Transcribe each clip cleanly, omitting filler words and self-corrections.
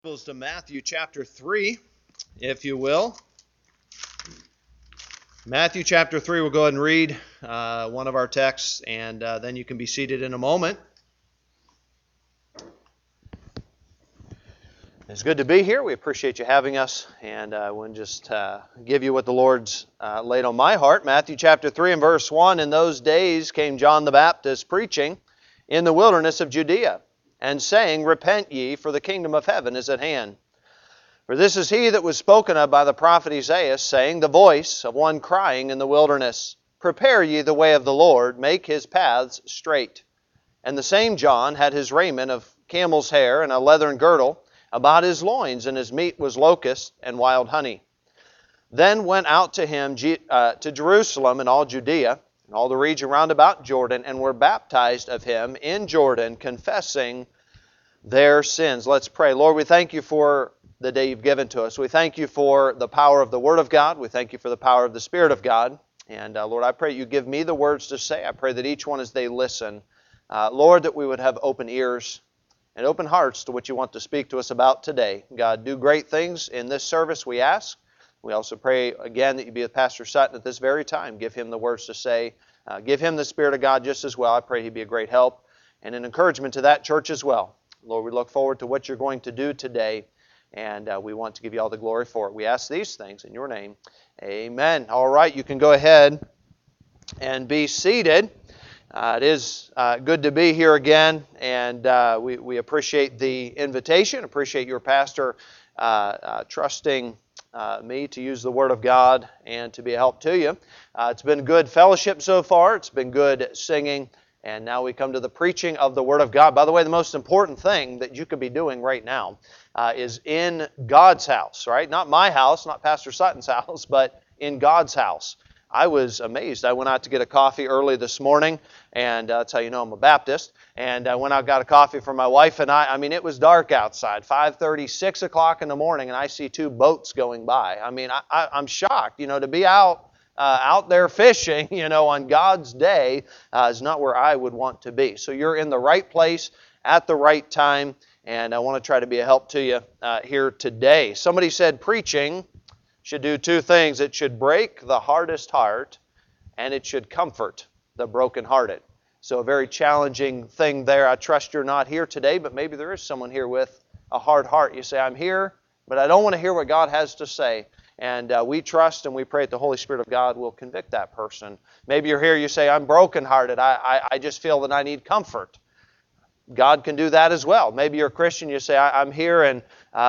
Bibles to Matthew chapter 3, if you will. Matthew chapter 3, we'll go ahead and read one of our texts, and then you can be seated in a moment. It's good to be here. We appreciate you having us, and I want to just give you what the Lord's laid on my heart. Matthew chapter 3 and verse 1, "In those days came John the Baptist preaching in the wilderness of Judea, and saying, Repent ye, for the kingdom of heaven is at hand. For this is he that was spoken of by the prophet Isaiah, saying, The voice of one crying in the wilderness, Prepare ye the way of the Lord, make his paths straight. And the same John had his raiment of camel's hair, and a leathern girdle about his loins, and his meat was locust and wild honey. Then went out to him to Jerusalem and all Judea, and all the region round about Jordan, and were baptized of him in Jordan, confessing their sins." Let's pray. Lord, we thank you for the day you've given to us. We thank you for the power of the Word of God. We thank you for the power of the Spirit of God. And Lord, I pray you give me the words to say. I pray that each one as they listen, Lord, that we would have open ears and open hearts to what you want to speak to us about today. God, do great things in this service, we ask. We also pray again that you be with Pastor Sutton at this very time. Give him the words to say. Give him the Spirit of God just as well. I pray he'd be a great help and an encouragement to that church as well. Lord, we look forward to what you're going to do today, and we want to give you all the glory for it. We ask these things in your name. Amen. All right, you can go ahead and be seated. It is good to be here again, and we appreciate the invitation, appreciate your pastor trusting me to use the Word of God and to be a help to you. It's been good fellowship so far. It's been good singing. And now we come to the preaching of the Word of God. By the way, the most important thing that you could be doing right now is in God's house, right? Not my house, not Pastor Sutton's house, but in God's house. I was amazed. I went out to get a coffee early this morning, and that's how you know I'm a Baptist. And I went out and got a coffee for my wife and I. I mean, it was dark outside, 5:30, 6 o'clock in the morning, and I see two boats going by. I mean, I'm shocked, to be out there fishing, on God's day is not where I would want to be. So you're in the right place at the right time, and I want to try to be a help to you here today. Somebody said preaching should do two things. It should break the hardest heart, and it should comfort the brokenhearted. So a very challenging thing there. I trust you're not here today, but maybe there is someone here with a hard heart. You say, I'm here, but I don't want to hear what God has to say. And we trust and we pray that the Holy Spirit of God will convict that person. Maybe you're here, you say, I'm brokenhearted. I just feel that I need comfort. God can do that as well. Maybe you're a Christian, you say, I'm here and,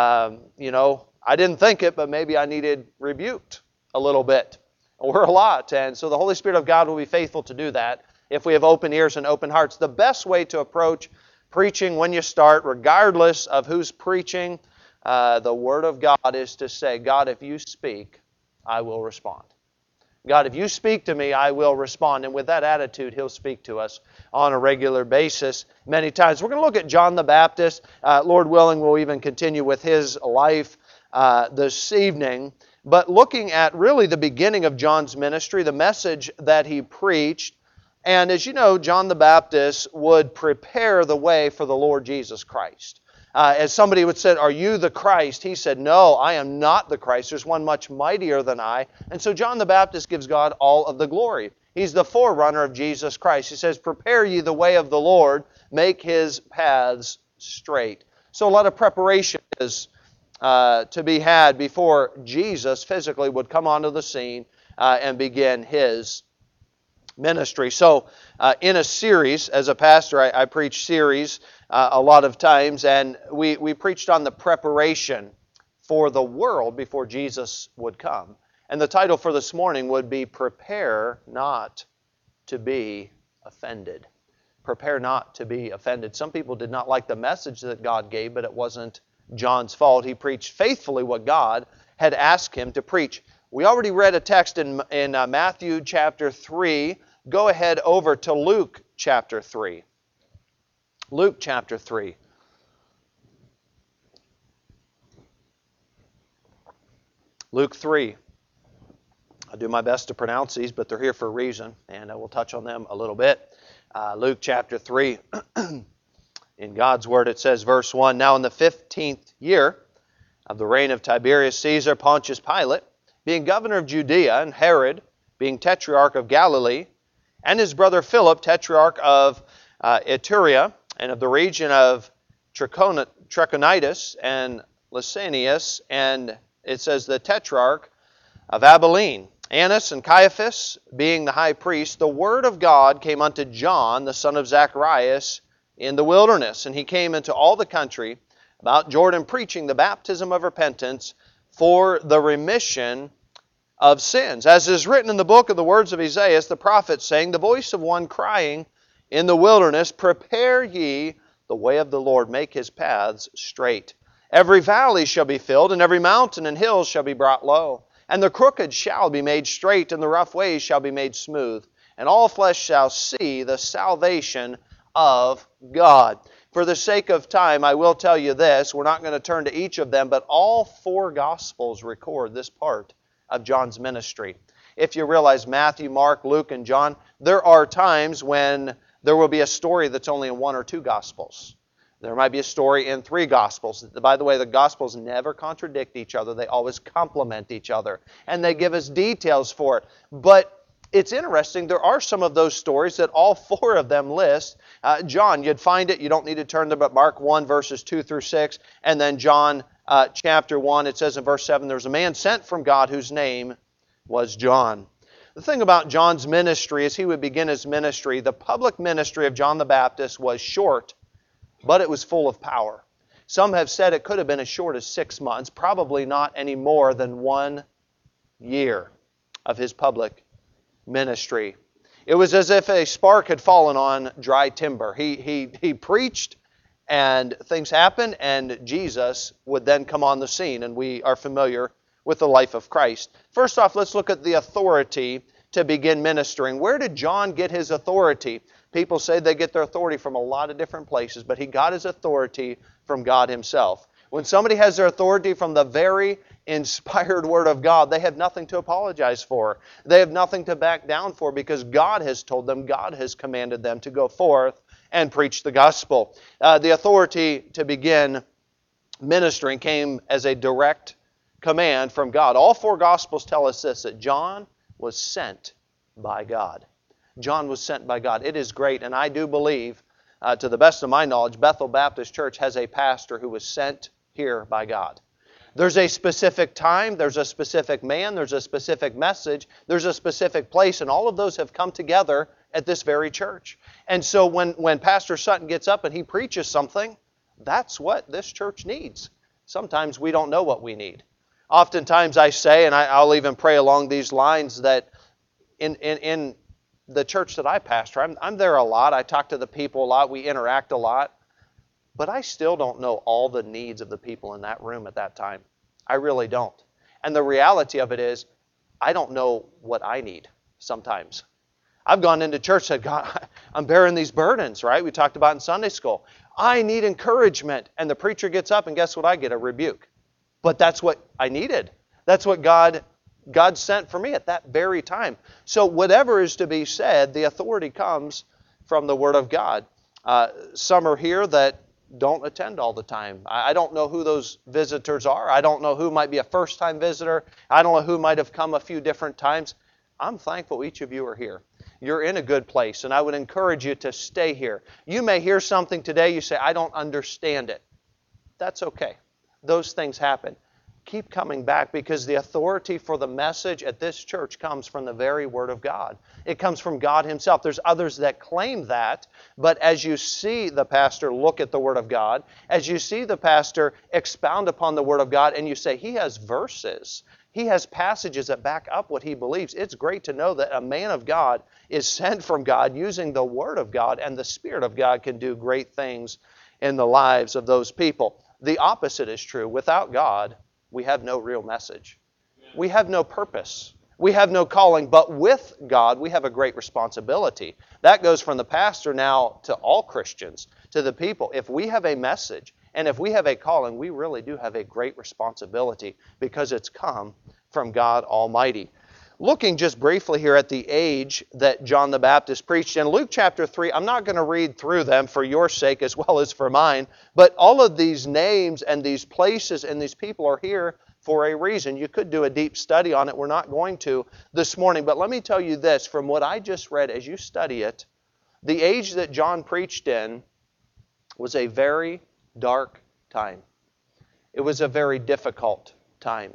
I didn't think it, but maybe I needed rebuked a little bit or a lot. And so the Holy Spirit of God will be faithful to do that if we have open ears and open hearts. The best way to approach preaching when you start, regardless of who's preaching, the Word of God is to say, God, if you speak, I will respond. God, if you speak to me, I will respond. And with that attitude, He'll speak to us on a regular basis many times. We're going to look at John the Baptist. Lord willing, we'll even continue with his life this evening. But looking at really the beginning of John's ministry, the message that he preached. And as you know, John the Baptist would prepare the way for the Lord Jesus Christ. As somebody would say, are you the Christ? He said, no, I am not the Christ. There's one much mightier than I. And so John the Baptist gives God all of the glory. He's the forerunner of Jesus Christ. He says, prepare ye the way of the Lord, make His paths straight. So a lot of preparation is to be had before Jesus physically would come onto the scene and begin His ministry. So in a series, as a pastor, I preach series a lot of times, and we preached on the preparation for the world before Jesus would come. And the title for this morning would be Prepare Not to be Offended. Prepare not to be offended. Some people did not like the message that God gave, but it wasn't John's fault. He preached faithfully what God had asked him to preach. We already read a text in Matthew chapter 3. Go ahead over to Luke chapter 3. Luke chapter 3. Luke 3. I'll do my best to pronounce these, but they're here for a reason, and I will touch on them a little bit. Luke chapter 3. In God's Word it says, verse 1, Now in the 15th year of the reign of Tiberius Caesar, Pontius Pilate, being governor of Judea, and Herod, being tetrarch of Galilee, and his brother Philip, tetrarch of Iturea, and of the region of Trachonitis and Lysanias, and it says the tetrarch of Abilene, Annas and Caiaphas, being the high priest, the word of God came unto John, the son of Zacharias, in the wilderness. And he came into all the country about Jordan, preaching the baptism of repentance for the remission of sins. As is written in the book of the words of Isaiah, the prophet, saying, the voice of one crying in the wilderness, prepare ye the way of the Lord, make his paths straight. Every valley shall be filled, and every mountain and hill shall be brought low. And the crooked shall be made straight, and the rough ways shall be made smooth. And all flesh shall see the salvation of God. For the sake of time, I will tell you this. We're not going to turn to each of them, but all four Gospels record this part of John's ministry. If you realize Matthew, Mark, Luke, and John, there are times when there will be a story that's only in one or two Gospels. There might be a story in three Gospels. By the way, the Gospels never contradict each other. They always complement each other. And they give us details for it. But it's interesting, there are some of those stories that all four of them list. John, you'd find it, you don't need to turn to but Mark 1, verses 2 through 6. And then John chapter 1, it says in verse 7, there was a man sent from God whose name was John. The thing about John's ministry, as he would begin his ministry, the public ministry of John the Baptist was short, but it was full of power. Some have said it could have been as short as 6 months, probably not any more than 1 year of his public ministry. It was as if a spark had fallen on dry timber. He preached, and things happened, and Jesus would then come on the scene, and we are familiar with the life of Christ. First off, let's look at the authority to begin ministering. Where did John get his authority? People say they get their authority from a lot of different places, but he got his authority from God himself. When somebody has their authority from the very inspired Word of God, they have nothing to apologize for. They have nothing to back down for because God has told them, God has commanded them to go forth and preach the gospel. The authority to begin ministering came as a direct command from God. All four Gospels tell us this, that John was sent by God. John was sent by God. It is great, and I do believe, to the best of my knowledge, Bethel Baptist Church has a pastor who was sent here by God. There's a specific time, there's a specific man, there's a specific message, there's a specific place, and all of those have come together at this very church. And so when Pastor Sutton gets up and he preaches something, that's what this church needs. Sometimes we don't know what we need. Oftentimes I say, and I'll even pray along these lines, that in the church that I pastor, I'm there a lot, I talk to the people a lot, we interact a lot, but I still don't know all the needs of the people in that room at that time. I really don't. And the reality of it is, I don't know what I need sometimes. I've gone into church and said, God, I'm bearing these burdens, right? We talked about in Sunday school. I need encouragement. And the preacher gets up and guess what I get? A rebuke. But that's what I needed. That's what God sent for me at that very time. So whatever is to be said, the authority comes from the Word of God. Some are here that don't attend all the time. I don't know who those visitors are. I don't know who might be a first-time visitor. I don't know who might have come a few different times. I'm thankful each of you are here. You're in a good place, and I would encourage you to stay here. You may hear something today, you say, I don't understand it. That's okay. Those things happen. Keep coming back because the authority for the message at this church comes from the very Word of God. It comes from God Himself. There's others that claim that, but as you see the pastor look at the Word of God, as you see the pastor expound upon the Word of God, and you say, he has verses, he has passages that back up what he believes, it's great to know that a man of God is sent from God using the Word of God, and the Spirit of God can do great things in the lives of those people. The opposite is true. Without God, we have no real message. We have no purpose. We have no calling. But with God, we have a great responsibility. That goes from the pastor now to all Christians, to the people. If we have a message and if we have a calling, we really do have a great responsibility because it's come from God Almighty. Looking just briefly here at the age that John the Baptist preached in Luke chapter 3, I'm not going to read through them for your sake as well as for mine, but all of these names and these places and these people are here for a reason. You could do a deep study on it. We're not going to this morning, but let me tell you this, from what I just read as you study it, the age that John preached in was a very dark time. It was a very difficult time.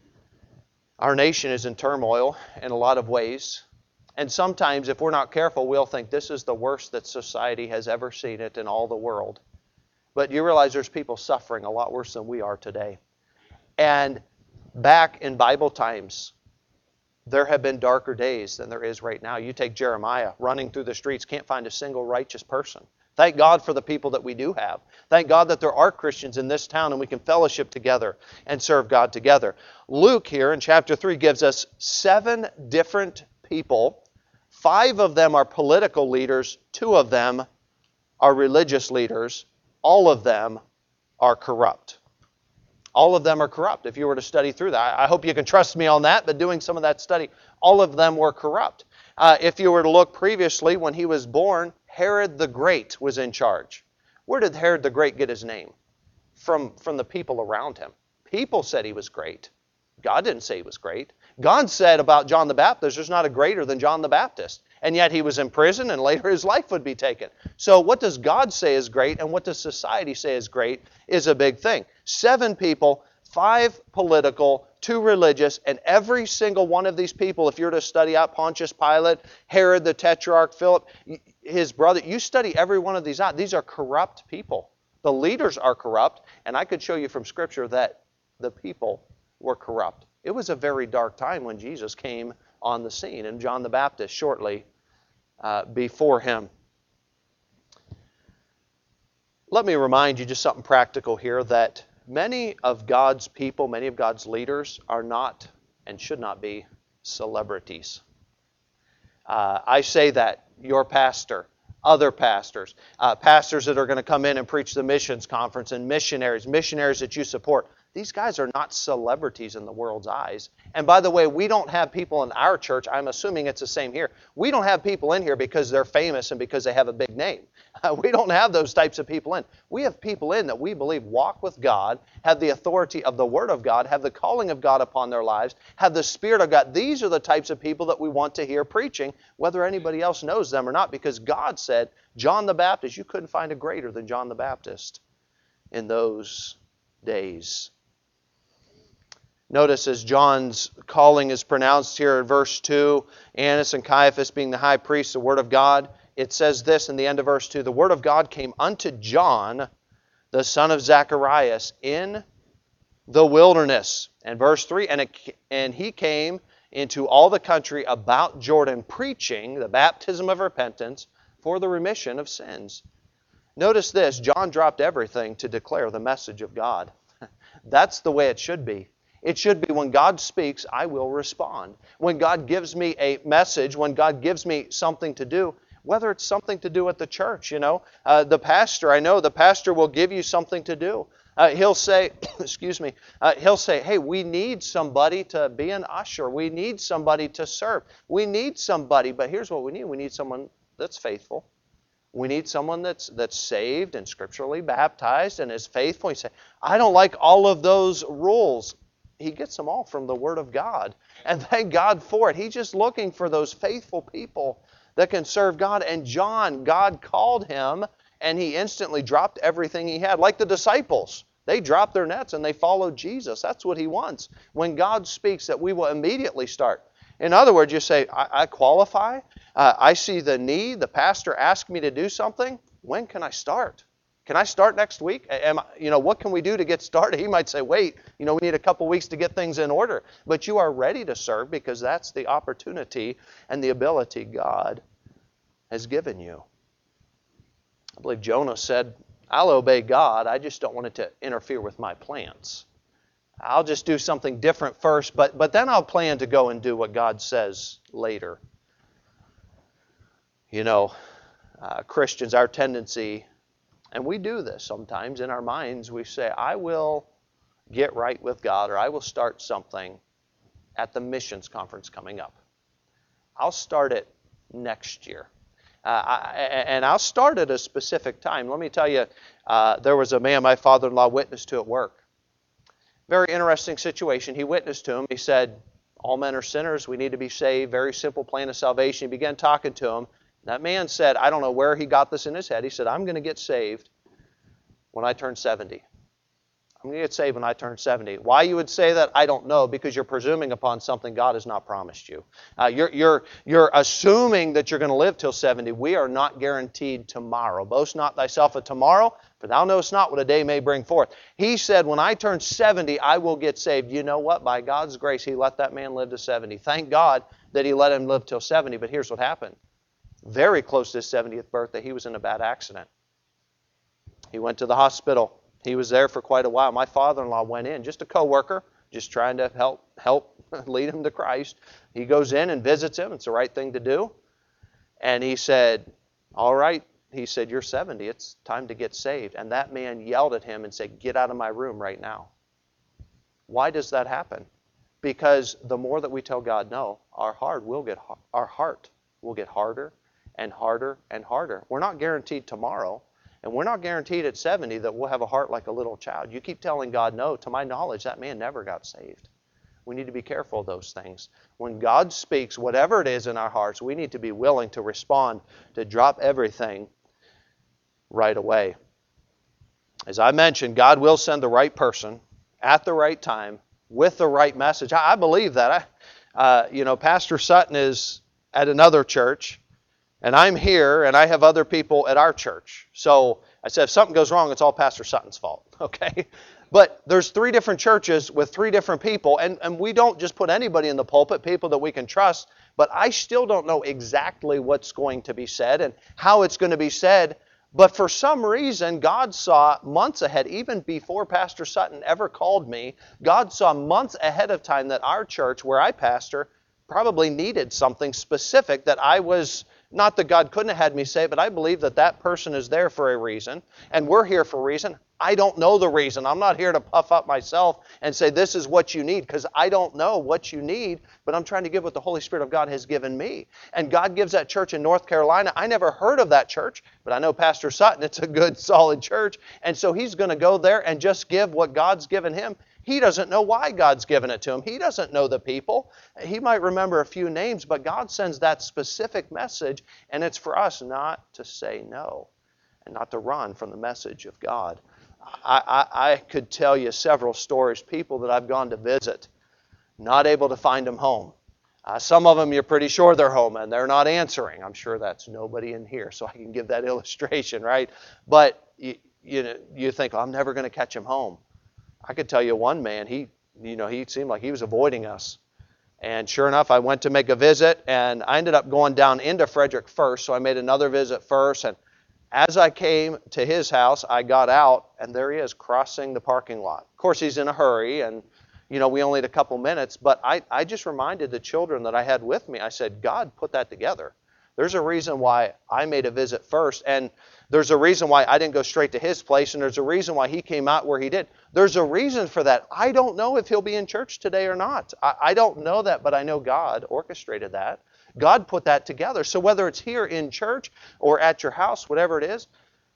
Our nation is in turmoil in a lot of ways. And sometimes, if we're not careful, we'll think this is the worst that society has ever seen it in all the world. But you realize there's people suffering a lot worse than we are today. And back in Bible times, there have been darker days than there is right now. You take Jeremiah running through the streets, can't find a single righteous person. Thank God for the people that we do have. Thank God that there are Christians in this town and we can fellowship together and serve God together. Luke here in chapter 3 gives us 7 different people. 5 of them are political leaders. 2 of them are religious leaders. All of them are corrupt. All of them are corrupt. If you were to study through that, I hope you can trust me on that, but doing some of that study, all of them were corrupt. If you were to look previously, when he was born, Herod the Great was in charge. Where did Herod the Great get his name? From the people around him. People said he was great. God didn't say he was great. God said about John the Baptist, there's not a greater than John the Baptist. And yet he was in prison and later his life would be taken. So what does God say is great and what does society say is great is a big thing. 7 people, 5 political, 2 religious, and every single one of these people, if you're to study out Pontius Pilate, Herod the Tetrarch, Philip, his brother, you study every one of these out. These are corrupt people. The leaders are corrupt, and I could show you from Scripture that the people were corrupt. It was a very dark time when Jesus came on the scene, and John the Baptist shortly before him. Let me remind you just something practical here, that many of God's people, many of God's leaders are not and should not be celebrities. I say that your pastor, other pastors, pastors that are going to come in and preach the missions conference, and missionaries that you support. These guys are not celebrities in the world's eyes. And by the way, we don't have people in our church, I'm assuming it's the same here, we don't have people in here because they're famous and because they have a big name. We don't have those types of people in. We have people in that we believe walk with God, have the authority of the Word of God, have the calling of God upon their lives, have the Spirit of God. These are the types of people that we want to hear preaching, whether anybody else knows them or not, because God said, John the Baptist, you couldn't find a greater than John the Baptist in those days. Notice as John's calling is pronounced here in verse 2, Annas and Caiaphas being the high priests, the Word of God, it says this in the end of verse 2, the Word of God came unto John, the son of Zacharias, in the wilderness. And verse 3, and he came into all the country about Jordan, preaching the baptism of repentance for the remission of sins. Notice this, John dropped everything to declare the message of God. That's the way it should be. It should be when God speaks, I will respond. When God gives me a message, when God gives me something to do, whether it's something to do at the church, the pastor will give you something to do. He'll say, hey, we need somebody to be an usher. We need somebody to serve. We need somebody, but here's what we need. We need someone that's faithful. We need someone that's saved and scripturally baptized and is faithful. You say, I don't like all of those rules. He gets them all from the Word of God. And thank God for it. He's just looking for those faithful people that can serve God. And John, God called him, and he instantly dropped everything he had. Like the disciples. They dropped their nets and they followed Jesus. That's what he wants. When God speaks, that we will immediately start. In other words, you say, I qualify. I see the need. The pastor asked me to do something. When can I start? Can I start next week? What can we do to get started? He might say, wait, we need a couple weeks to get things in order. But you are ready to serve because that's the opportunity and the ability God has given you. I believe Jonah said, I'll obey God. I just don't want it to interfere with my plans. I'll just do something different first, but then I'll plan to go and do what God says later. Christians, our tendency, and we do this sometimes in our minds, we say, I will get right with God, or I will start something at the missions conference coming up. I'll start it next year. And I'll start at a specific time. Let me tell you, there was a man my father-in-law witnessed to at work. Very interesting situation. He witnessed to him. He said, all men are sinners. We need to be saved. Very simple plan of salvation. He began talking to him. That man said, I don't know where he got this in his head. He said, I'm going to get saved when I turn 70. I'm going to get saved when I turn 70. Why you would say that, I don't know, because you're presuming upon something God has not promised you. You're assuming that you're going to live till 70. We are not guaranteed tomorrow. Boast not thyself of tomorrow, for thou knowest not what a day may bring forth. He said, when I turn 70, I will get saved. You know what? By God's grace, He let that man live to 70. Thank God that He let him live till 70. But here's what happened. Very close to his 70th birthday, he was in a bad accident. He went to the hospital. He was there for quite a while. My father-in-law went in, just a co-worker, just trying to help lead him to Christ. He goes in and visits him. It's the right thing to do. And he said, all right. He said, you're 70. It's time to get saved. And that man yelled at him and said, get out of my room right now. Why does that happen? Because the more that we tell God no, our heart will get harder and harder and harder. We're not guaranteed tomorrow. And we're not guaranteed at 70 that we'll have a heart like a little child. You keep telling God no. To my knowledge, that man never got saved. We need to be careful of those things. When God speaks, whatever it is in our hearts, we need to be willing to respond, to drop everything right away. As I mentioned, God will send the right person at the right time with the right message. I believe that. Pastor Sutton is at another church. And I'm here, and I have other people at our church. So I said, if something goes wrong, it's all Pastor Sutton's fault, okay? But there's 3 different churches with 3 different people, and we don't just put anybody in the pulpit, people that we can trust, but I still don't know exactly what's going to be said and how it's going to be said. But for some reason, God saw months ahead, even before Pastor Sutton ever called me, God saw months ahead of time that our church, where I pastor, probably needed something specific that I was... Not that God couldn't have had me say, but I believe that that person is there for a reason, and we're here for a reason. I don't know the reason. I'm not here to puff up myself and say this is what you need, because I don't know what you need, but I'm trying to give what the Holy Spirit of God has given me. And God gives that church in North Carolina. I never heard of that church, but I know Pastor Sutton. It's a good, solid church, and so he's going to go there and just give what God's given him. He doesn't know why God's given it to him. He doesn't know the people. He might remember a few names, but God sends that specific message, and it's for us not to say no and not to run from the message of God. I could tell you several stories, people that I've gone to visit, not able to find them home. Some of them you're pretty sure they're home and they're not answering. I'm sure that's nobody in here, so I can give that illustration, right? But you think, I'm never going to catch him home. I could tell you one man, he seemed like he was avoiding us. And sure enough, I went to make a visit, and I ended up going down into Frederick first, so I made another visit first. And as I came to his house, I got out, and there he is crossing the parking lot. Of course, he's in a hurry, and we only had a couple minutes, but I just reminded the children that I had with me, I said, God put that together. There's a reason why I made a visit first, and there's a reason why I didn't go straight to his place, and there's a reason why he came out where he did. There's a reason for that. I don't know if he'll be in church today or not. I don't know that, but I know God orchestrated that. God put that together. So whether it's here in church or at your house, whatever it is,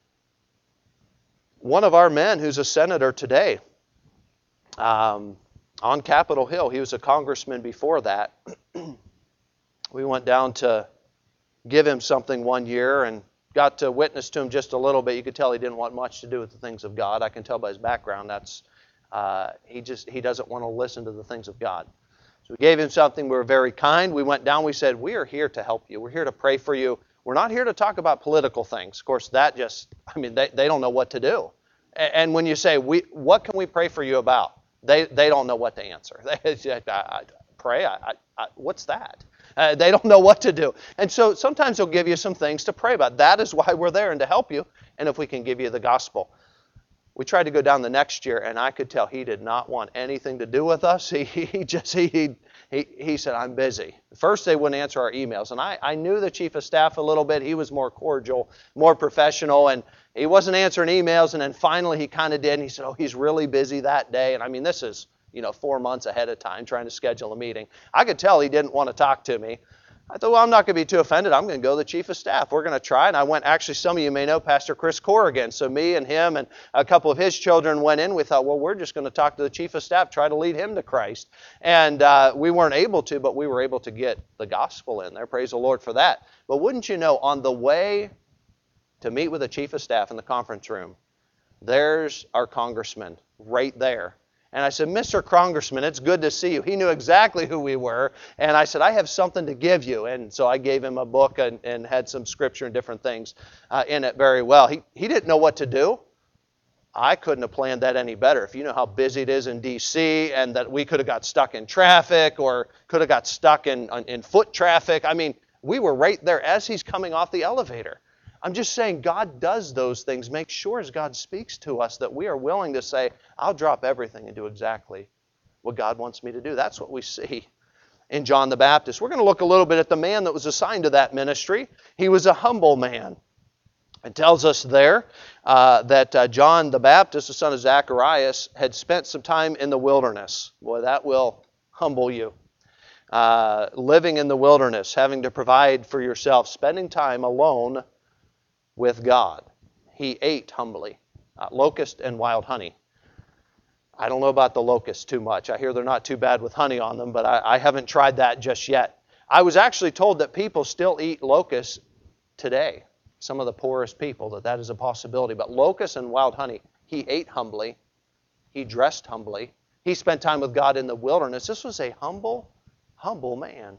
one of our men who's a senator today on Capitol Hill, he was a congressman before that. We went down to give him something one year and got to witness to him just a little bit. You could tell he didn't want much to do with the things of God. I can tell by his background that's he doesn't want to listen to the things of God. So we gave him something. We were very kind. We went down. We said, we are here to help you. We're here to pray for you. We're not here to talk about political things. Of course, that they don't know what to do. And when you say, what can we pray for you about? They don't know what to answer. Pray? What's that? They don't know what to do. And so sometimes they'll give you some things to pray about. That is why we're there and to help you. And if we can give you the gospel. We tried to go down the next year, and I could tell he did not want anything to do with us. He said, I'm busy. First, they wouldn't answer our emails. And I knew the chief of staff a little bit. He was more cordial, more professional, and he wasn't answering emails. And then finally he kind of did. And he said, he's really busy that day. And I mean, this is 4 months ahead of time trying to schedule a meeting. I could tell he didn't want to talk to me. I thought, well, I'm not going to be too offended. I'm going to go to the chief of staff. We're going to try. And I went, actually, some of you may know Pastor Chris Corrigan. So me and him and a couple of his children went in. We thought, well, we're just going to talk to the chief of staff, try to lead him to Christ. And we weren't able to, but we were able to get the gospel in there. Praise the Lord for that. But wouldn't you know, on the way to meet with the chief of staff in the conference room, there's our congressman right there. And I said, Mr. Congressman, it's good to see you. He knew exactly who we were. And I said, I have something to give you. And so I gave him a book and had some scripture and different things in it very well. He didn't know what to do. I couldn't have planned that any better. If you know how busy it is in D.C. and that we could have got stuck in traffic or could have got stuck in foot traffic. I mean, we were right there as he's coming off the elevator. I'm just saying God does those things. Make sure as God speaks to us that we are willing to say, I'll drop everything and do exactly what God wants me to do. That's what we see in John the Baptist. We're going to look a little bit at the man that was assigned to that ministry. He was a humble man. It tells us there that John the Baptist, the son of Zacharias, had spent some time in the wilderness. Boy, that will humble you. Living in the wilderness, having to provide for yourself, spending time alone with God. He ate humbly, locust and wild honey. I don't know about the locust too much. I hear they're not too bad with honey on them, but I haven't tried that just yet. I was actually told that people still eat locusts today. Some of the poorest people, that is a possibility. But locusts and wild honey, he ate humbly. He dressed humbly. He spent time with God in the wilderness. This was a humble man.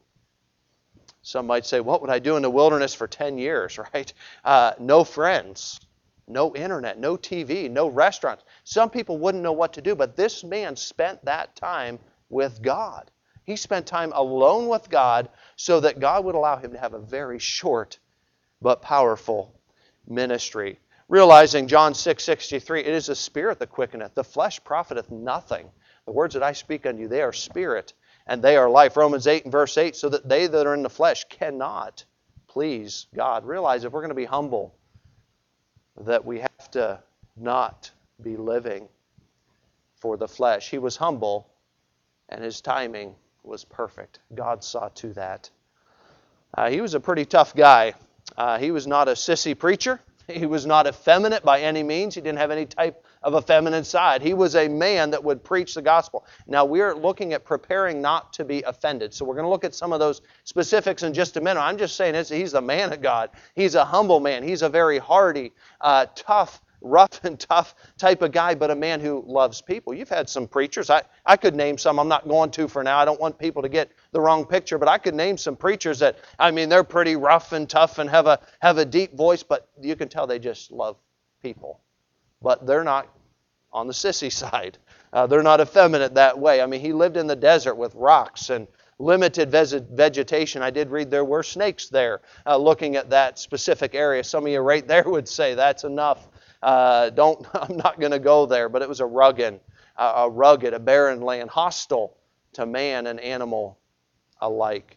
Some might say, what would I do in the wilderness for 10 years, right? No friends, no internet, no TV, no restaurants. Some people wouldn't know what to do, but this man spent that time with God. He spent time alone with God so that God would allow him to have a very short but powerful ministry. Realizing John 6:63, it is the Spirit that quickeneth, the flesh profiteth nothing. The words that I speak unto you, they are spirit, and they are life. Romans 8 and verse 8, so that they that are in the flesh cannot please God. Realize if we're going to be humble, that we have to not be living for the flesh. He was humble, and his timing was perfect. God saw to that. He was a pretty tough guy. He was not a sissy preacher. He was not effeminate by any means. He didn't have any type of a feminine side. He was a man that would preach the gospel. Now, we're looking at preparing not to be offended. So we're going to look at some of those specifics in just a minute. I'm just saying he's the man of God. He's a humble man. He's a very hardy, tough, rough and tough type of guy, but a man who loves people. You've had some preachers. I could name some. I'm not going to for now. I don't want people to get the wrong picture, but I could name some preachers that, they're pretty rough and tough and have a deep voice, but you can tell they just love people. But they're not on the sissy side. They're not effeminate that way. He lived in the desert with rocks and limited vegetation. I did read there were snakes there, looking at that specific area. Some of you right there would say that's enough. I'm not going to go there. But it was a rugged, a barren land, hostile to man and animal alike.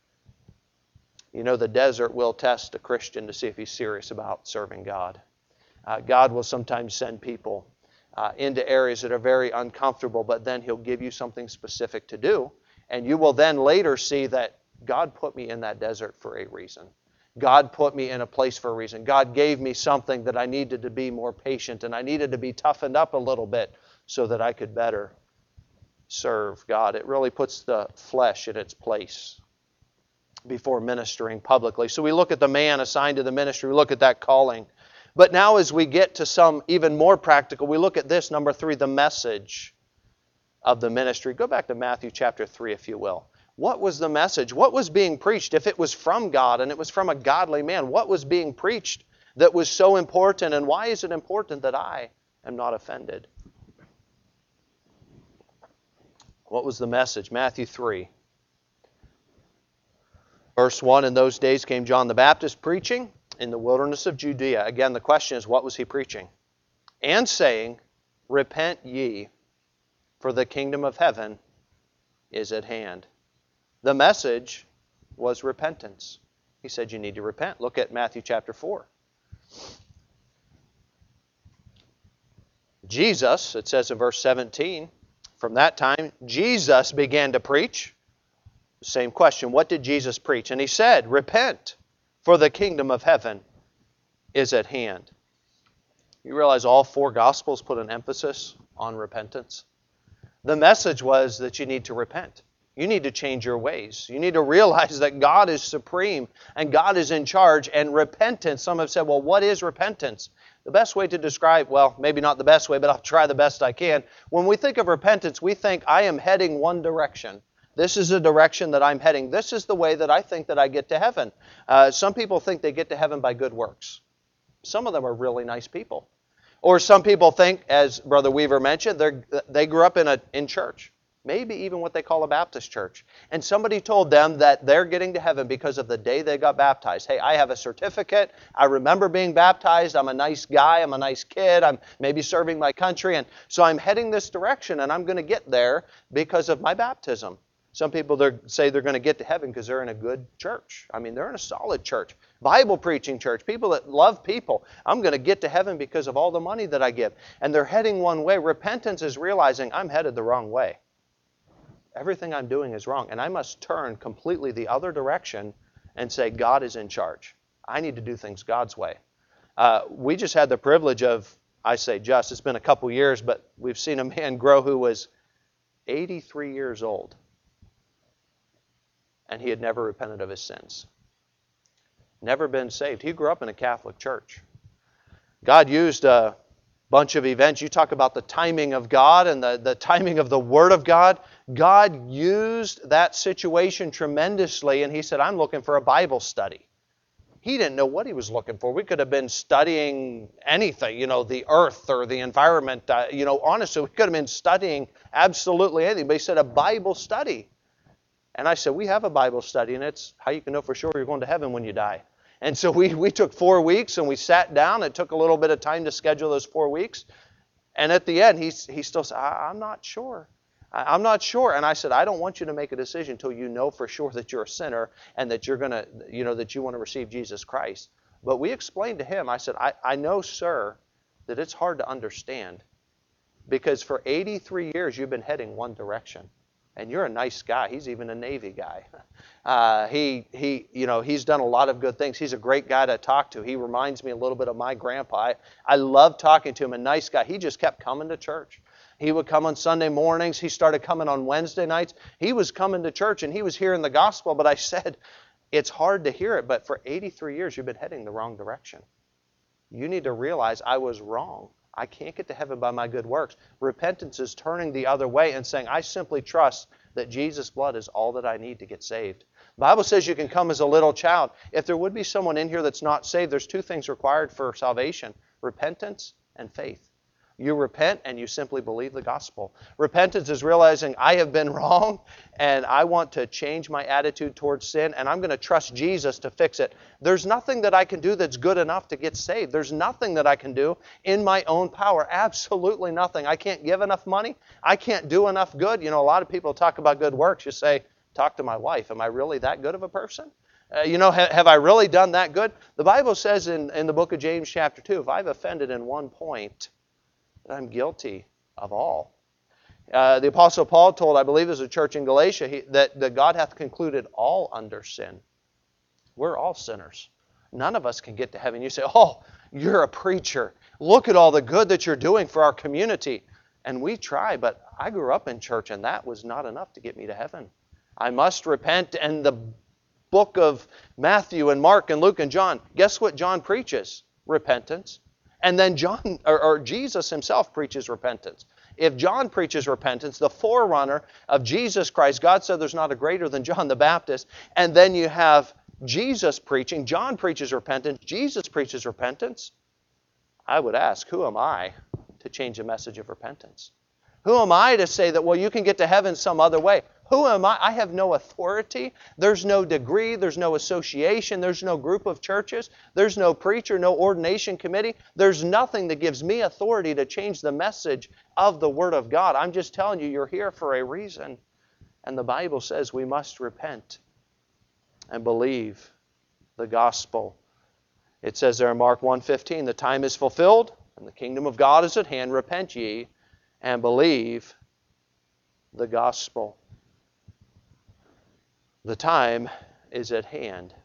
The desert will test a Christian to see if he's serious about serving God. God will sometimes send people into areas that are very uncomfortable, but then He'll give you something specific to do. And you will then later see that God put me in that desert for a reason. God put me in a place for a reason. God gave me something that I needed to be more patient, and I needed to be toughened up a little bit so that I could better serve God. It really puts the flesh in its place before ministering publicly. So we look at the man assigned to the ministry. We look at that calling. But now as we get to some even more practical, we look at this, number 3, the message of the ministry. Go back to Matthew chapter 3, if you will. What was the message? What was being preached? If it was from God and it was from a godly man, what was being preached that was so important? And why is it important that I am not offended? What was the message? Matthew 3. Verse 1, in those days came John the Baptist preaching in the wilderness of Judea. Again, the question is, what was he preaching? And saying, repent ye, for the kingdom of heaven is at hand. The message was repentance. He said you need to repent. Look at Matthew chapter 4. Jesus, it says in verse 17, From that time, Jesus began to preach. Same question, what did Jesus preach? And he said, repent, for the kingdom of heaven is at hand. You realize all 4 Gospels put an emphasis on repentance? The message was that you need to repent. You need to change your ways. You need to realize that God is supreme and God is in charge. And repentance, some have said, well, what is repentance? The best way to describe, well, maybe not the best way, but I'll try the best I can. When we think of repentance, we think I am heading one direction. This is the direction that I'm heading. This is the way that I think that I get to heaven. Some people think they get to heaven by good works. Some of them are really nice people. Or some people think, as Brother Weaver mentioned, they grew up in church. Maybe even what they call a Baptist church. And somebody told them that they're getting to heaven because of the day they got baptized. Hey, I have a certificate. I remember being baptized. I'm a nice guy. I'm a nice kid. I'm maybe serving my country. And so I'm heading this direction, and I'm going to get there because of my baptism. Some people say they're going to get to heaven because they're in a good church. I mean, they're in a solid church. Bible preaching church. People that love people. I'm going to get to heaven because of all the money that I give. And they're heading one way. Repentance is realizing I'm headed the wrong way. Everything I'm doing is wrong, and I must turn completely the other direction and say, God is in charge. I need to do things God's way. We just had the privilege of, I say just, it's been a couple years, but we've seen a man grow who was 83 years old, and he had never repented of his sins. Never been saved. He grew up in a Catholic church. God used a bunch of events. You talk about the timing of God and the timing of the Word of God. God used that situation tremendously, and he said, I'm looking for a Bible study. He didn't know what he was looking for. We could have been studying anything, the earth or the environment. Honestly, we could have been studying absolutely anything. But he said, a Bible study. And I said, we have a Bible study, and it's how you can know for sure you're going to heaven when you die. And so we took 4 weeks, and we sat down. It took a little bit of time to schedule those 4 weeks. And at the end, he still said, I'm not sure. I'm not sure. And I said, I don't want you to make a decision until you know for sure that you're a sinner and that you're going to, that you want to receive Jesus Christ. But we explained to him, I said, I know, sir, that it's hard to understand because for 83 years you've been heading one direction. And you're a nice guy. He's even a Navy guy. He's done a lot of good things. He's a great guy to talk to. He reminds me a little bit of my grandpa. I love talking to him. A nice guy. He just kept coming to church. He would come on Sunday mornings. He started coming on Wednesday nights. He was coming to church and he was hearing the gospel. But I said, it's hard to hear it. But for 83 years, you've been heading the wrong direction. You need to realize I was wrong. I can't get to heaven by my good works. Repentance is turning the other way and saying, I simply trust that Jesus' blood is all that I need to get saved. The Bible says you can come as a little child. If there would be someone in here that's not saved, there's 2 things required for salvation: repentance and faith. You repent and you simply believe the gospel. Repentance is realizing I have been wrong and I want to change my attitude towards sin and I'm going to trust Jesus to fix it. There's nothing that I can do that's good enough to get saved. There's nothing that I can do in my own power. Absolutely nothing. I can't give enough money. I can't do enough good. A lot of people talk about good works. You say, talk to my wife. Am I really that good of a person? Have I really done that good? The Bible says in the book of James chapter 2, if I've offended in one point, that I'm guilty of all. The Apostle Paul told, I believe it was a church in Galatia, that God hath concluded all under sin. We're all sinners. None of us can get to heaven. You say, oh, you're a preacher. Look at all the good that you're doing for our community. And we try, but I grew up in church and that was not enough to get me to heaven. I must repent. And the book of Matthew and Mark and Luke and John, guess what John preaches? Repentance. And then Jesus himself preaches repentance. If John preaches repentance, the forerunner of Jesus Christ, God said there's not a greater than John the Baptist. And then you have Jesus preaching. John preaches repentance. Jesus preaches repentance. I would ask, who am I to change the message of repentance? Who am I to say that, well, you can get to heaven some other way? Who am I? I have no authority. There's no degree. There's no association. There's no group of churches. There's no preacher, no ordination committee. There's nothing that gives me authority to change the message of the Word of God. I'm just telling you, you're here for a reason. And the Bible says we must repent and believe the gospel. It says there in Mark 1:15, the time is fulfilled and the kingdom of God is at hand. Repent ye and believe the gospel. The time is at hand.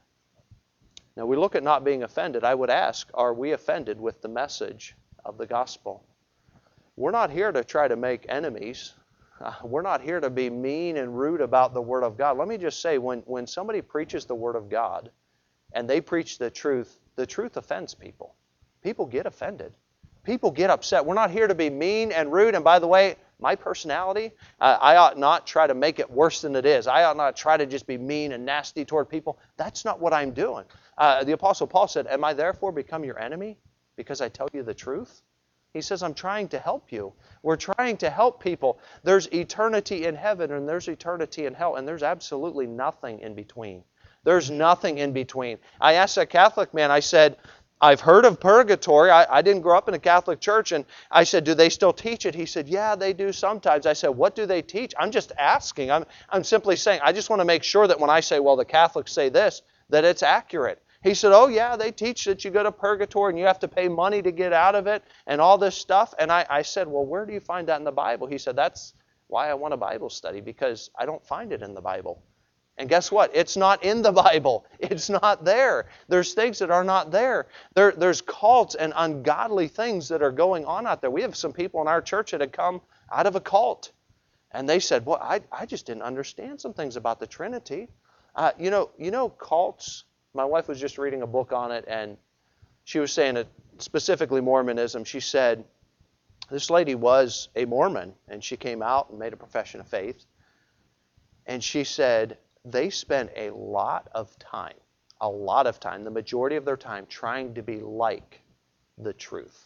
Now we look at not being offended. I would ask, are we offended with the message of the gospel? We're not here to try to make enemies. We're not here to be mean and rude about the Word of God. Let me just say, when somebody preaches the Word of God and they preach the truth offends people. People get offended. People get upset. We're not here to be mean and rude. And by the way, my personality, I ought not try to make it worse than it is. I ought not try to just be mean and nasty toward people. That's not what I'm doing. The Apostle Paul said, am I therefore become your enemy because I tell you the truth? He says, I'm trying to help you. We're trying to help people. There's eternity in heaven and there's eternity in hell, and there's absolutely nothing in between. There's nothing in between. I asked a Catholic man, I said, I've heard of purgatory. I didn't grow up in a Catholic church. And I said, do they still teach it? He said, yeah, they do sometimes. I said, what do they teach? I'm just asking. I'm simply saying, I just want to make sure that when I say, well, the Catholics say this, that it's accurate. He said, oh, yeah, they teach that you go to purgatory and you have to pay money to get out of it and all this stuff. And I said, well, where do you find that in the Bible? He said, that's why I want a Bible study, because I don't find it in the Bible. And guess what? It's not in the Bible. It's not there. There's things that are not there. There's cults and ungodly things that are going on out there. We have some people in our church that had come out of a cult. And they said, well, I just didn't understand some things about the Trinity. You know, cults. My wife was just reading a book on it, and she was saying, specifically Mormonism, she said, this lady was a Mormon, and she came out and made a profession of faith. And she said, they spend a lot of time, the majority of their time, trying to be like the truth.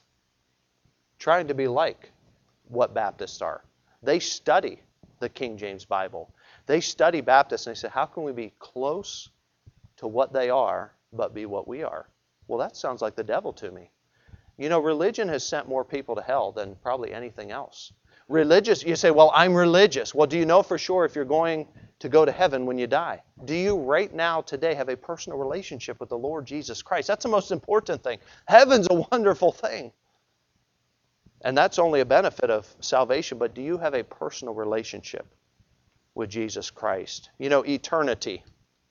Trying to be like what Baptists are. They study the King James Bible. They study Baptists, and they say, how can we be close to what they are, but be what we are? Well, that sounds like the devil to me. You know, religion has sent more people to hell than probably anything else. Religious, you say, well, I'm religious. Well, do you know for sure if you're going to go to heaven when you die? Do you right now today have a personal relationship with the Lord Jesus Christ? That's the most important thing. Heaven's a wonderful thing. And that's only a benefit of salvation, but do you have a personal relationship with Jesus Christ? You know, eternity.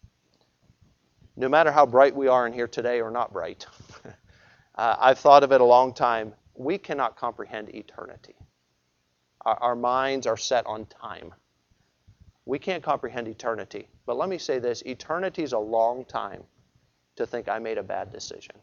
No matter how bright we are in here today or not bright, I've thought of it a long time. We cannot comprehend eternity. Our minds are set on time. We can't comprehend eternity. But let me say this, eternity is a long time to think I made a bad decision.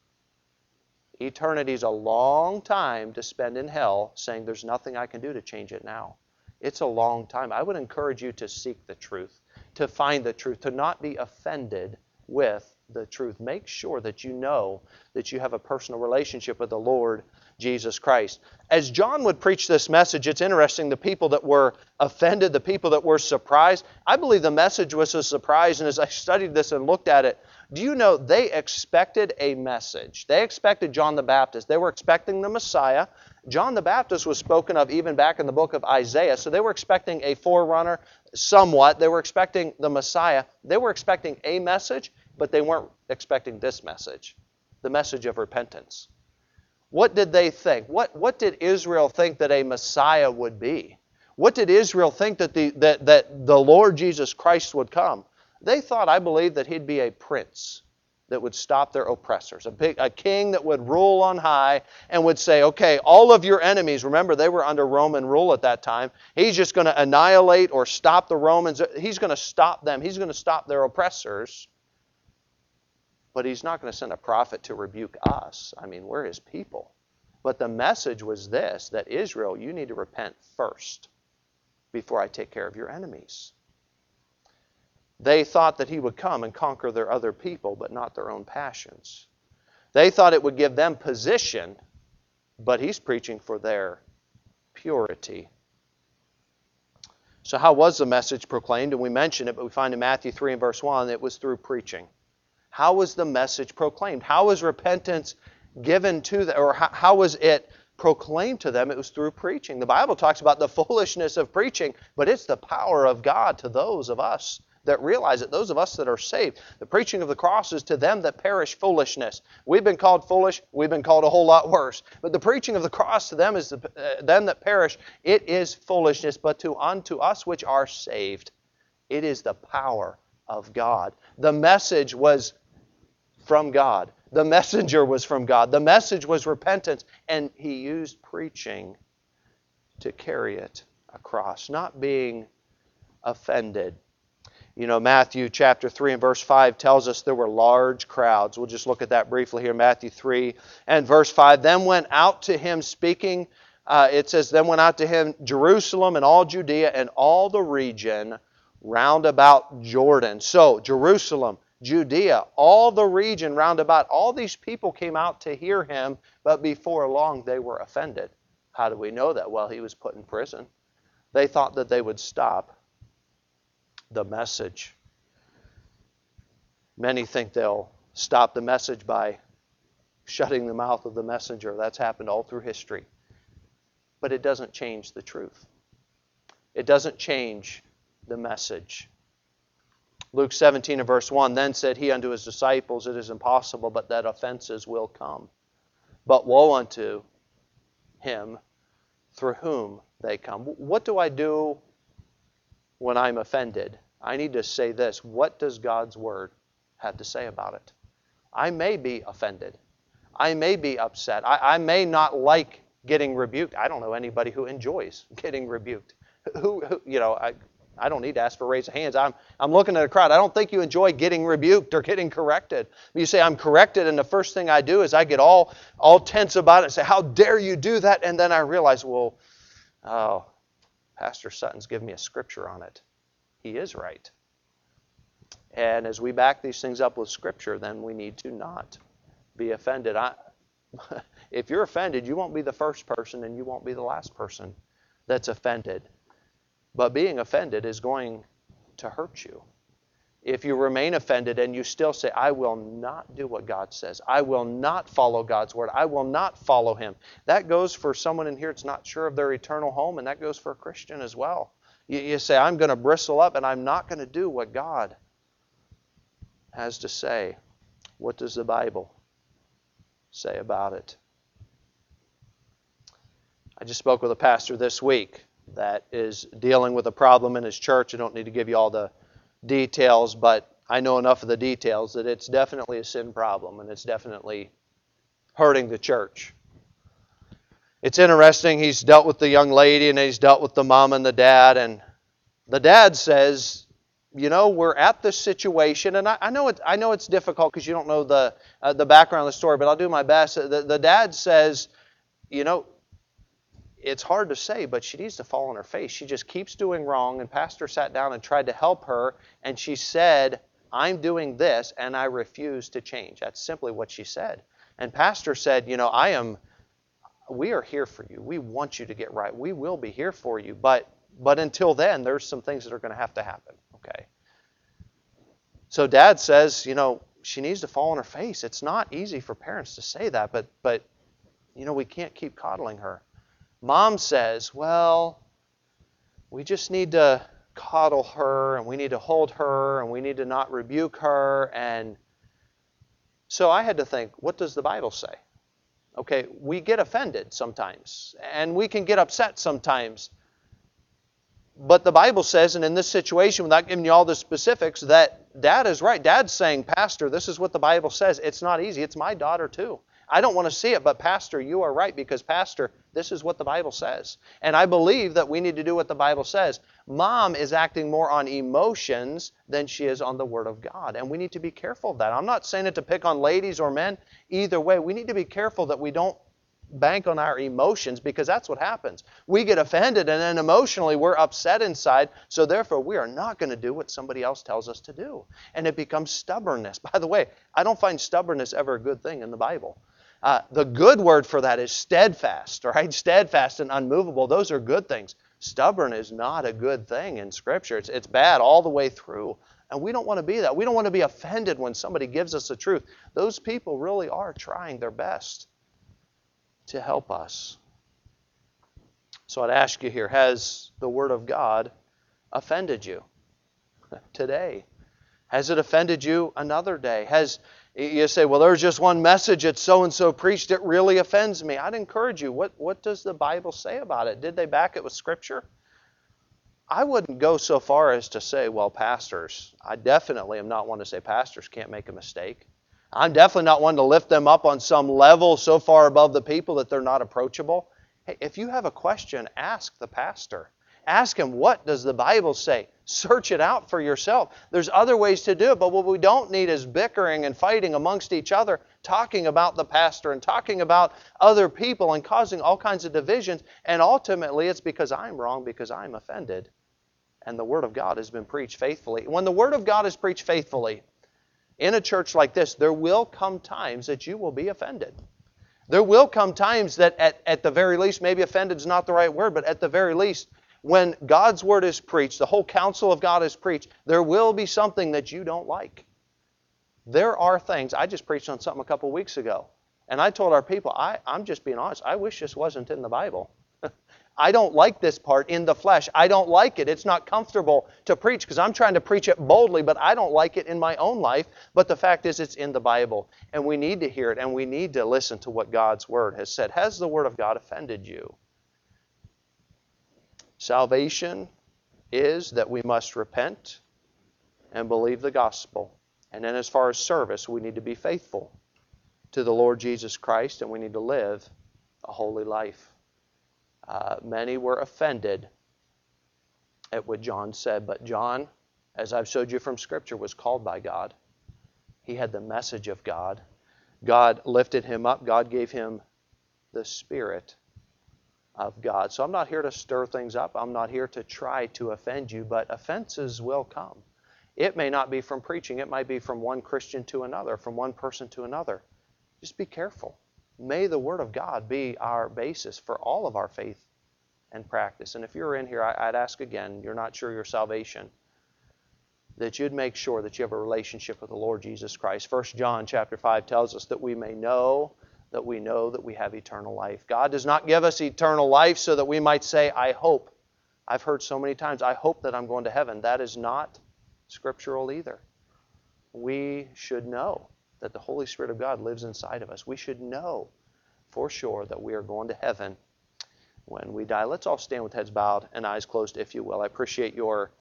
Eternity is a long time to spend in hell saying there's nothing I can do to change it now. It's a long time. I would encourage you to seek the truth, to find the truth, to not be offended with the truth. Make sure that you know that you have a personal relationship with the Lord Jesus Christ. As John would preach this message, it's interesting, the people that were offended, the people that were surprised, I believe the message was a surprise, and as I studied this and looked at it, do you know they expected a message? They expected John the Baptist. They were expecting the Messiah. John the Baptist was spoken of even back in the book of Isaiah, so they were expecting a forerunner somewhat. They were expecting the Messiah. They were expecting a message, but they weren't expecting this message, the message of repentance. What did they think? What did Israel think that a Messiah would be? What did Israel think that the Lord Jesus Christ would come? They thought, I believe, that He'd be a prince that would stop their oppressors, a king that would rule on high and would say, okay, all of your enemies, remember they were under Roman rule at that time, He's just going to annihilate or stop the Romans. He's going to stop them. He's going to stop their oppressors. But He's not going to send a prophet to rebuke us. I mean, we're His people. But the message was this, that Israel, you need to repent first before I take care of your enemies. They thought that He would come and conquer their other people, but not their own passions. They thought it would give them position, but He's preaching for their purity. So how was the message proclaimed? And we mentioned it, but we find in Matthew 3 and verse 1, it was through preaching. How was the message proclaimed? How was repentance given to them, or how was it proclaimed to them? It was through preaching. The Bible talks about the foolishness of preaching, but it's the power of God to those of us that realize it, those of us that are saved. The preaching of the cross is to them that perish foolishness. We've been called foolish. We've been called a whole lot worse. But the preaching of the cross to them is them that perish. It is foolishness, but unto us which are saved, it is the power of God. The message was from God. The messenger was from God. The message was repentance, and he used preaching to carry it across, not being offended. You know, Matthew chapter 3 and verse 5 tells us there were large crowds. We'll just look at that briefly here. Matthew 3 and verse 5. Then went out to him speaking, it says, then went out to him Jerusalem and all Judea and all the region round about Jordan. So, Jerusalem, Judea, all the region round about, all these people came out to hear him, but before long they were offended. How do we know that? Well, he was put in prison. They thought that they would stop the message. Many think they'll stop the message by shutting the mouth of the messenger. That's happened all through history. But it doesn't change the truth. It doesn't change the message. Luke 17 and verse 1, then said he unto his disciples, it is impossible, but that offenses will come. But woe unto him through whom they come. What do I do when I'm offended? I need to say this. What does God's Word have to say about it? I may be offended. I may be upset. I may not like getting rebuked. I don't know anybody who enjoys getting rebuked. I don't need to ask for a raise of hands. I'm looking at a crowd. I don't think you enjoy getting rebuked or getting corrected. You say, I'm corrected, and the first thing I do is I get all tense about it and say, how dare you do that? And then I realize, Pastor Sutton's given me a scripture on it. He is right. And as we back these things up with scripture, then we need to not be offended. If you're offended, you won't be the first person and you won't be the last person that's offended. But being offended is going to hurt you. If you remain offended and you still say, I will not do what God says. I will not follow God's word. I will not follow him. That goes for someone in here that's not sure of their eternal home, and that goes for a Christian as well. You say, I'm going to bristle up and I'm not going to do what God has to say. What does the Bible say about it? I just spoke with a pastor this week that is dealing with a problem in his church. I don't need to give you all the details, but I know enough of the details that it's definitely a sin problem and it's definitely hurting the church. It's interesting, he's dealt with the young lady and he's dealt with the mom and the dad, and the dad says, we're at this situation, and I know it's difficult because you don't know the background of the story, but I'll do my best. The dad says, it's hard to say, but she needs to fall on her face. She just keeps doing wrong, and Pastor sat down and tried to help her, and she said, I'm doing this, and I refuse to change. That's simply what she said. And Pastor said, we are here for you. We want you to get right. We will be here for you, but until then, there's some things that are going to happen, okay? So Dad says, she needs to fall on her face. It's not easy for parents to say that, but we can't keep coddling her. Mom says, we just need to coddle her, and we need to hold her, and we need to not rebuke her. And so I had to think, what does the Bible say? Okay, we get offended sometimes, and we can get upset sometimes. But the Bible says, and in this situation, without giving you all the specifics, that Dad is right. Dad's saying, Pastor, this is what the Bible says. It's not easy. It's my daughter too. I don't want to see it, but Pastor, you are right, because Pastor, this is what the Bible says. And I believe that we need to do what the Bible says. Mom is acting more on emotions than she is on the Word of God. And we need to be careful of that. I'm not saying it to pick on ladies or men. Either way, we need to be careful that we don't bank on our emotions, because that's what happens. We get offended, and then emotionally we're upset inside, so therefore we are not going to do what somebody else tells us to do. And it becomes stubbornness. By the way, I don't find stubbornness ever a good thing in the Bible. The good word for that is steadfast, right? Steadfast and unmovable. Those are good things. Stubborn is not a good thing in Scripture. It's bad all the way through. And we don't want to be that. We don't want to be offended when somebody gives us the truth. Those people really are trying their best to help us. So I'd ask you here, has the Word of God offended you? today? Has it offended you another day? You say, well, there's just one message that so-and-so preached. It really offends me. I'd encourage you, what does the Bible say about it? Did they back it with Scripture? I wouldn't go so far as to say, well, pastors, I definitely am not one to say pastors can't make a mistake. I'm definitely not one to lift them up on some level so far above the people that they're not approachable. Hey, if you have a question, ask the pastor. Ask him, what does the Bible say? Search it out for yourself. There's other ways to do it, but what we don't need is bickering and fighting amongst each other, talking about the pastor and talking about other people and causing all kinds of divisions. And ultimately, it's because I'm wrong, because I'm offended. And the Word of God has been preached faithfully. When the Word of God is preached faithfully in a church like this, there will come times that you will be offended. There will come times that at the very least, maybe offended is not the right word, but at the very least, when God's Word is preached, the whole counsel of God is preached, there will be something that you don't like. There are things. I just preached on something a couple weeks ago, and I told our people, I'm just being honest, I wish this wasn't in the Bible. I don't like this part in the flesh. I don't like it. It's not comfortable to preach because I'm trying to preach it boldly, but I don't like it in my own life. But the fact is, it's in the Bible, and we need to hear it, and we need to listen to what God's Word has said. Has the Word of God offended you? Salvation is that we must repent and believe the gospel. And then as far as service, we need to be faithful to the Lord Jesus Christ, and we need to live a holy life. Many were offended at what John said, but John, as I've showed you from Scripture, was called by God. He had the message of God. God lifted him up. God gave him the Spirit of God. So I'm not here to stir things up. I'm not here to try to offend you, but offenses will come. It may not be from preaching. It might be from one Christian to another, from one person to another. Just be careful. May the Word of God be our basis for all of our faith and practice. And if you're in here, I'd ask again, you're not sure your salvation, that you'd make sure that you have a relationship with the Lord Jesus Christ. 1 John chapter 5 tells us that we may know that we know that we have eternal life. God does not give us eternal life so that we might say, I hope. I've heard so many times, I hope that I'm going to heaven. That is not scriptural either. We should know that the Holy Spirit of God lives inside of us. We should know for sure that we are going to heaven when we die. Let's all stand with heads bowed and eyes closed, if you will. I appreciate your